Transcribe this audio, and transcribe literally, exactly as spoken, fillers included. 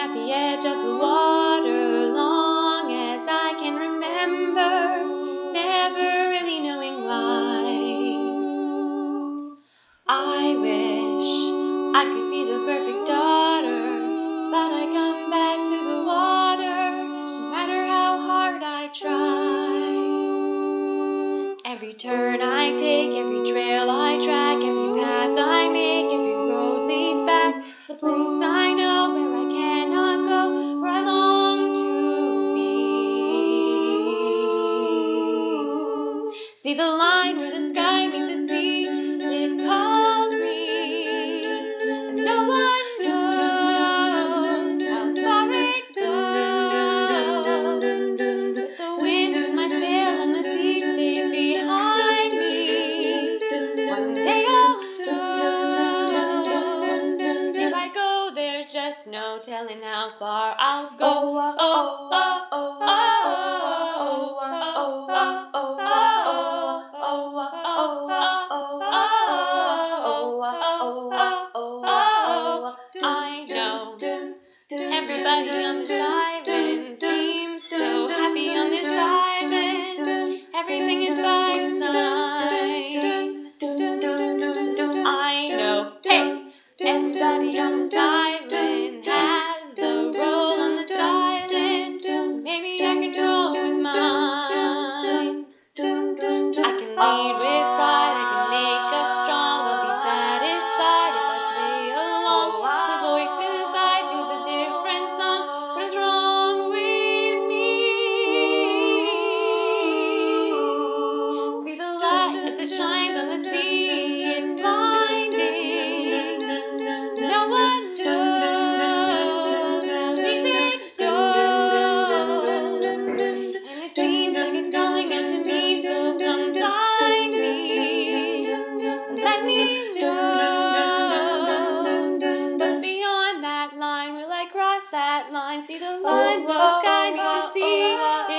at the edge of the water long as I can remember, never really knowing why. I wish I could be the perfect daughter, but I come back to the water, no matter how hard I try. Every turn I take, every trail I track, every path I make, every road leads back to the place I know where I cannot go, where I long to be. See the line where the sky meets the sea, it calls me, and no one knows how far it goes. With the wind in my sail and the sea stays behind me, one day I'll know. If I go, there's just no telling how far I'll go. Oh, oh, oh, oh, oh, I know everybody on this island seems so happy on this island. Everything is by design. I know, hey, everybody on this island has a role on this island, so maybe I can roll with mine. I can lead with pride, I can make us strong, I'll be satisfied if I play along. The voice inside sings a different song. What is wrong with me? See the light as it shines on the sea, it's blinding. No one knows how deep it goes, and it seems like it's calling out to me, so come find me and let me know what's beyond that line. Will I cross that line? See the line where the sky meets the sea.